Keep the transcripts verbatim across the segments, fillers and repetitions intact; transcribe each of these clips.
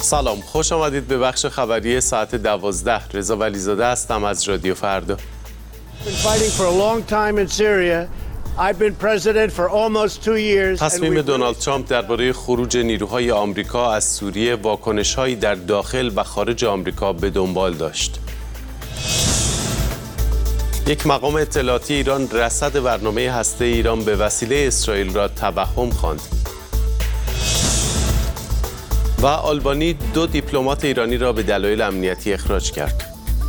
سلام، خوش آمدید به بخش خبری ساعت دوازده. رضا ولیزاده هستم از رادیو فردا. تصمیم دونالد ترامپ درباره خروج نیروهای آمریکا از سوریه واکنش‌هایی در داخل و خارج آمریکا به دنبال داشت. یک مقام اطلاعاتی ایران رصد برنامه هسته ایران به وسیله اسرائیل را توهم خواند. و آلبانی دو دیپلمات ایرانی را به دلایل امنیتی اخراج کرد.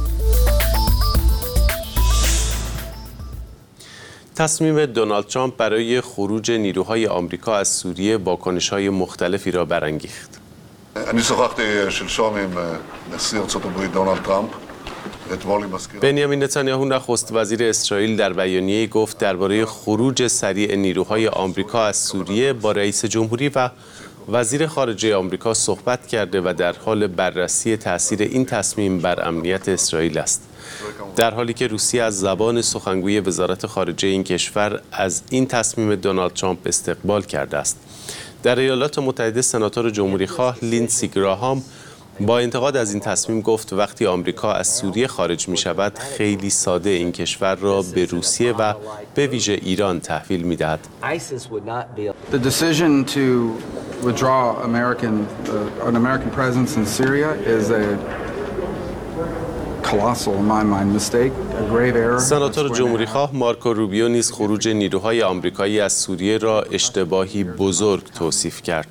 تصمیم دونالد ترامپ برای خروج نیروهای آمریکا از سوریه واکنش‌های مختلفی را برانگیخت. אני שוחחתי שלשום עם נשיא ארצות הברית דונלד טראמפ. بنیامین نتانیاهو نخست وزیر اسرائیل در بیانیه‌ای گفت درباره خروج سریع نیروهای آمریکا از سوریه با رئیس جمهوری و وزیر خارجه آمریکا صحبت کرده و در حال بررسی تأثیر این تصمیم بر امنیت اسرائیل است. در حالی که روسیه از زبان سخنگوی وزارت خارجه این کشور از این تصمیم دونالد ترامپ استقبال کرده است. در ایالات متحده سناتور جمهوری‌خواه لیندسی گراهام با انتقاد از این تصمیم گفت وقتی آمریکا از سوریه خارج می شود خیلی ساده این کشور را به روسیه و به ویژه ایران تحویل می دهد. The decision to withdraw American uh, an American presence in Syria is a colossal in my mind mistake, a grave error. سناتور جمهوری‌خواه مارکو روبیو نیز خروج نیروهای آمریکایی از سوریه را اشتباهی بزرگ توصیف کرد.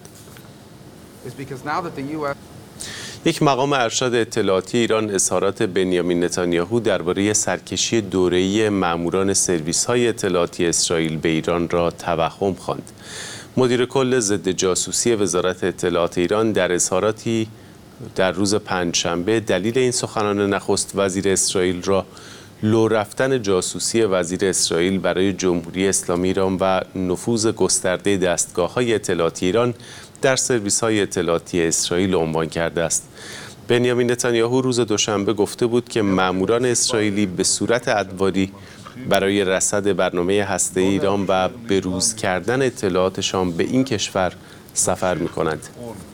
یک مقام ارشد اطلاعاتی ایران اظهارات بنیامین نتانیاهو درباره سرکشی دوره‌ای ماموران سرویس‌های اطلاعاتی اسرائیل به ایران را توهم خواند. مدیر کل ضد جاسوسی وزارت اطلاعات ایران در اظهاراتی در روز پنجشنبه دلیل این سخنان نخست وزیر اسرائیل را لو رفتن جاسوسی وزیر اسرائیل برای جمهوری اسلامی ایران و نفوذ گسترده دستگاه‌های اطلاعاتی ایران در سرویس‌های اطلاعاتی اسرائیل عنوان کرده است. بنیامین نتانیاهو روز دوشنبه گفته بود که ماموران اسرائیلی به صورت ادواری برای رصد برنامه هسته ایران و بروز کردن اطلاعاتشان به این کشور سفر می‌کنند.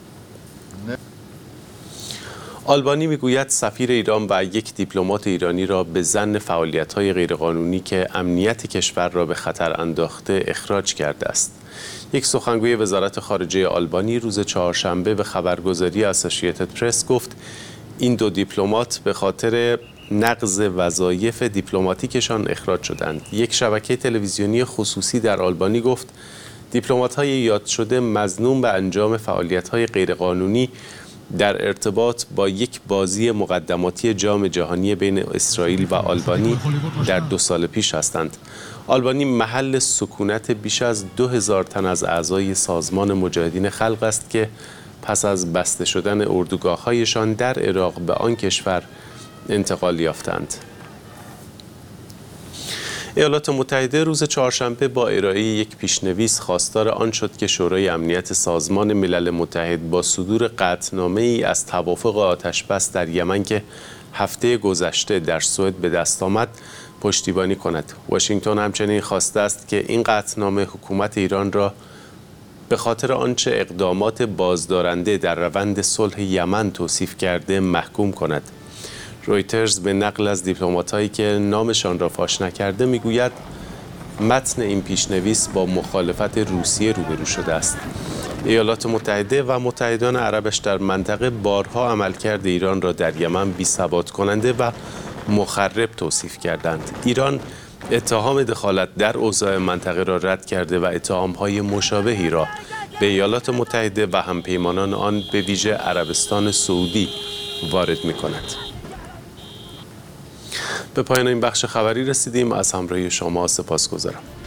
آلبانی میگوید سفیر ایران و یک دیپلمات ایرانی را به ظن فعالیت‌های غیرقانونی که امنیت کشور را به خطر انداخته اخراج کرده است. یک سخنگوی وزارت خارجه آلبانی روز چهارشنبه به خبرگزاری اسوسییتد پرس گفت این دو دیپلمات به خاطر نقض وظایف دیپلماتیکشان اخراج شدند. یک شبکه تلویزیونی خصوصی در آلبانی گفت دیپلمات‌های یاد شده مظنون به انجام فعالیت‌های غیرقانونی در ارتباط با یک بازی مقدماتی جام جهانی بین اسرائیل و آلبانی در دو سال پیش هستند. آلبانی محل سکونت بیش از دو هزار تن از اعضای سازمان مجاهدین خلق است که پس از بسته شدن اردوگاه‌هایشان در عراق به آن کشور انتقال یافتند. ایالات متحده روز چهارشنبه با ارائه یک پیشنویس خواستار آن شد که شورای امنیت سازمان ملل متحد با صدور قطعنامه‌ای از توافق آتش‌بس در یمن که هفته گذشته در سوئد به دست آمد پشتیبانی کند. واشنگتن همچنین خواسته است که این قطعنامه حکومت ایران را به خاطر آنچه اقدامات بازدارنده در روند صلح یمن توصیف کرده محکوم کند. رویترز به نقل از دیپلمات‌هایی که نامشان را فاش نکرده میگوید متن این پیشنویس با مخالفت روسیه روبرو شده است. ایالات متحده و متحدان عربش در منطقه بارها عملکرد ایران را در یمن بی‌ثبات کننده و مخرب توصیف کردند. ایران اتهام دخالت در اوضاع منطقه را رد کرده و اتهام‌های مشابهی را به ایالات متحده و همپیمانان آن به ویژه عربستان سعودی وارد می‌کند. به پایان این بخش خبری رسیدیم. از همراهی شما سپاسگزارم.